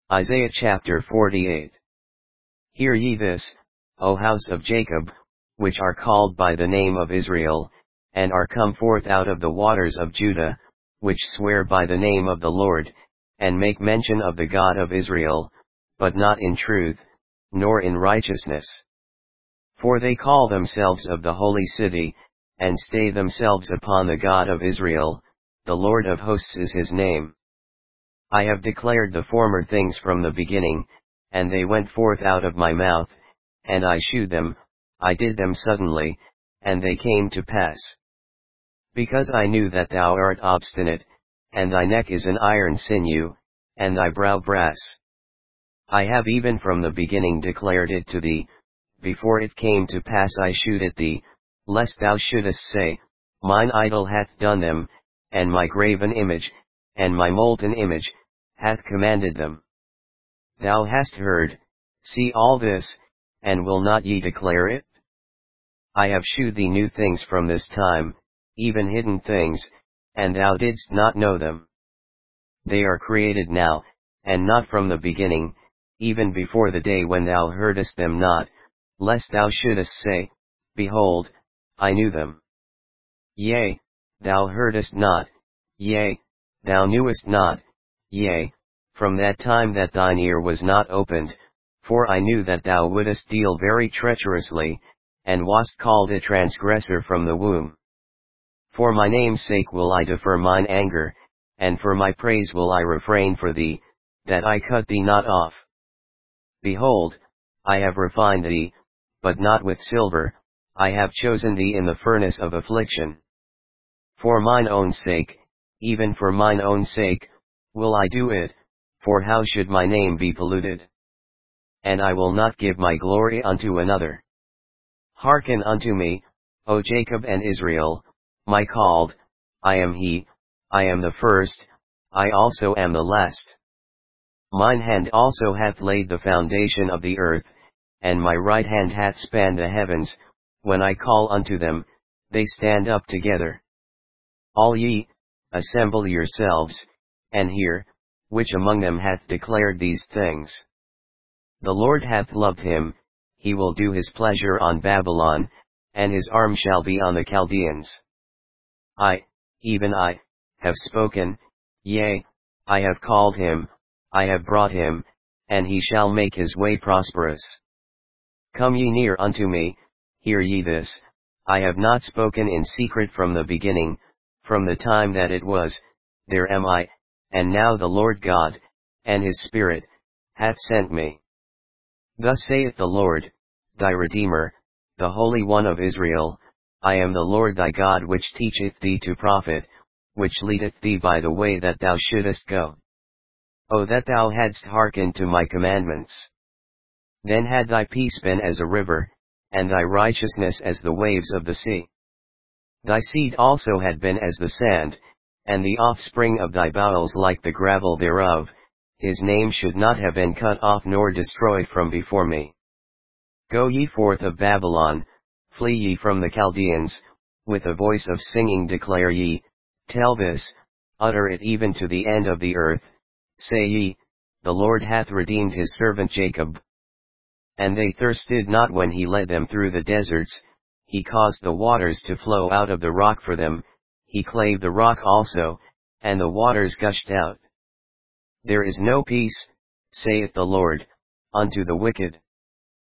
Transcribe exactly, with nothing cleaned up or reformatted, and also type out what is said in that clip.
Isaiah chapter forty-eight. Hear ye this, O house of Jacob, which are called by the name of Israel, and are come forth out of the waters of Judah, which swear by the name of the Lord, and make mention of the God of Israel, but not in truth, nor in righteousness. For they call themselves of the holy city, and stay themselves upon the God of Israel, the Lord of hosts is his name. I have declared the former things from the beginning, and they went forth out of my mouth, and I shewed them, I did them suddenly, and they came to pass. Because I knew that thou art obstinate, and thy neck is an iron sinew, and thy brow brass. I have even from the beginning declared it to thee, before it came to pass I shewed it thee, lest thou shouldest say, Mine idol hath done them, and my graven image, and my molten image, hath commanded them. Thou hast heard, see all this, and will not ye declare it? I have shewed thee new things from this time, even hidden things, and thou didst not know them. They are created now, and not from the beginning, even before the day when thou heardest them not, lest thou shouldest say, Behold, I knew them. Yea, thou heardest not, yea, thou knewest not, yea, from that time that thine ear was not opened, for I knew that thou wouldest deal very treacherously, and wast called a transgressor from the womb. For my name's sake will I defer mine anger, and for my praise will I refrain for thee, that I cut thee not off. Behold, I have refined thee, but not with silver, I have chosen thee in the furnace of affliction. For mine own sake, even for mine own sake, will I do it, for how should my name be polluted? And I will not give my glory unto another. Hearken unto me, O Jacob and Israel, my called, I am he, I am the first, I also am the last. Mine hand also hath laid the foundation of the earth, and my right hand hath spanned the heavens, when I call unto them, they stand up together. All ye, assemble yourselves, and hear, which among them hath declared these things. The Lord hath loved him, he will do his pleasure on Babylon, and his arm shall be on the Chaldeans. I, even I, have spoken, yea, I have called him, I have brought him, and he shall make his way prosperous. Come ye near unto me, hear ye this, I have not spoken in secret from the beginning, from the time that it was, there am I, and now the Lord God, and his Spirit, hath sent me. Thus saith the Lord, thy Redeemer, the Holy One of Israel, I am the Lord thy God which teacheth thee to profit, which leadeth thee by the way that thou shouldest go. O that thou hadst hearkened to my commandments! Then had thy peace been as a river, and thy righteousness as the waves of the sea. Thy seed also had been as the sand, and the offspring of thy bowels like the gravel thereof, his name should not have been cut off nor destroyed from before me. Go ye forth of Babylon, flee ye from the Chaldeans, with a voice of singing declare ye, tell this, utter it even to the end of the earth, say ye, the Lord hath redeemed his servant Jacob. And they thirsted not when he led them through the deserts, he caused the waters to flow out of the rock for them, he clave the rock also, and the waters gushed out. There is no peace, saith the Lord, unto the wicked.